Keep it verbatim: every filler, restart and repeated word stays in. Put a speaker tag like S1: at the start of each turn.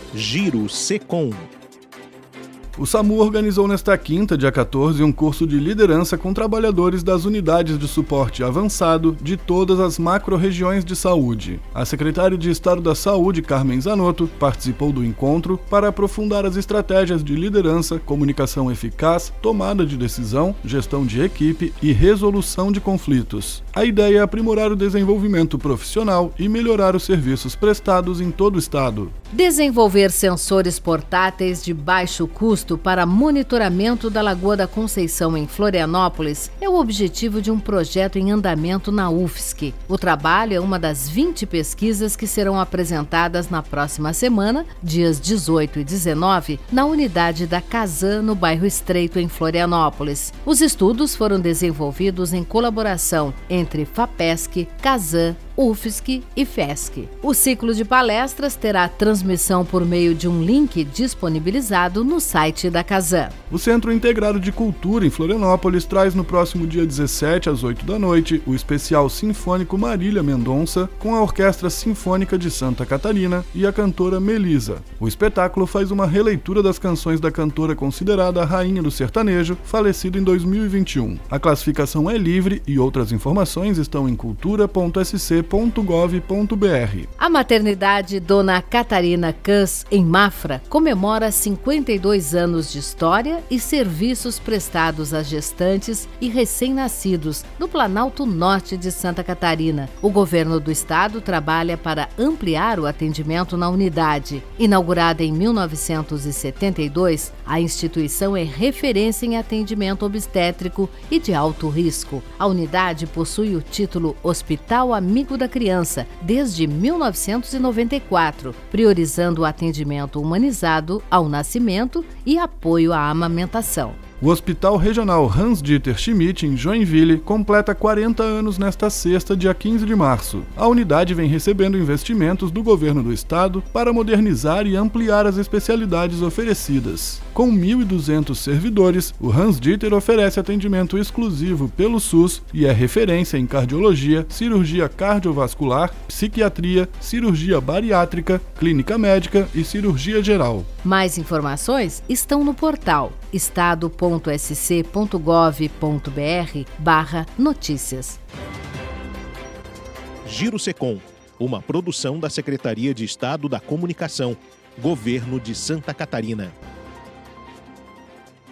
S1: Giro Secom.
S2: O SAMU organizou nesta quinta, dia quatorze, um curso de liderança com trabalhadores das unidades de suporte avançado de todas as macro-regiões de saúde. A secretária de Estado da Saúde, Carmen Zanotto, participou do encontro para aprofundar as estratégias de liderança, comunicação eficaz, tomada de decisão, gestão de equipe e resolução de conflitos. A ideia é aprimorar o desenvolvimento profissional e melhorar os serviços prestados em todo o estado.
S3: Desenvolver sensores portáteis de baixo custo para monitoramento da Lagoa da Conceição em Florianópolis é o objetivo de um projeto em andamento na U F S C. O trabalho é uma das vinte pesquisas que serão apresentadas na próxima semana, dias dezoito e dezenove, na unidade da Casan, no bairro Estreito, em Florianópolis. Os estudos foram desenvolvidos em colaboração entre FAPESC, Casan, U F S C e F E S C. O ciclo de palestras terá transmissão por meio de um link disponibilizado no site da Casan.
S2: O Centro Integrado de Cultura em Florianópolis traz no próximo dia dezessete, às oito da noite, o especial sinfônico Marília Mendonça com a Orquestra Sinfônica de Santa Catarina e a cantora Melisa. O espetáculo faz uma releitura das canções da cantora considerada a rainha do sertanejo, falecida em dois mil e vinte e um. A classificação é livre e outras informações estão em cultura ponto s c ponto gov ponto b r.
S3: A maternidade Dona Catarina Cãs, em Mafra, comemora cinquenta e dois anos de história e serviços prestados a gestantes e recém-nascidos no Planalto Norte de Santa Catarina. O governo do estado trabalha para ampliar o atendimento na unidade. Inaugurada em mil novecentos e setenta e dois, a instituição é referência em atendimento obstétrico e de alto risco. A unidade possui o título Hospital Amigo da Criança desde mil novecentos e noventa e quatro, priorizando o atendimento humanizado ao nascimento e apoio à amamentação.
S2: O Hospital Regional Hans-Dieter Schmidt, em Joinville, completa quarenta anos nesta sexta, dia quinze de março. A unidade vem recebendo investimentos do governo do estado para modernizar e ampliar as especialidades oferecidas. Com mil e duzentos servidores, o Hans-Dieter oferece atendimento exclusivo pelo SUS e é referência em cardiologia, cirurgia cardiovascular, psiquiatria, cirurgia bariátrica, clínica médica e cirurgia geral.
S3: Mais informações estão no portal estado ponto s c ponto gov ponto b r barra notícias.
S1: Giro Secom, uma produção da Secretaria de Estado da Comunicação, Governo de Santa Catarina.